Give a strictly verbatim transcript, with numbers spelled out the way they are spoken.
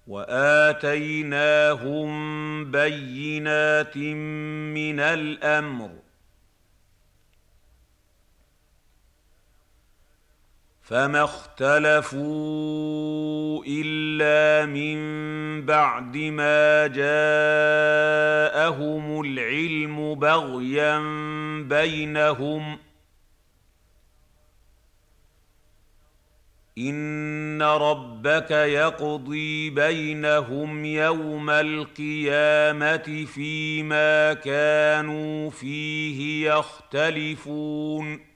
وآتيناهم بينات من الأمر فما اختلفوا إلا من بعد ما جاءهم العلم بغيا بينهم إن ربك يقضي بينهم يوم القيامة فيما كانوا فيه يختلفون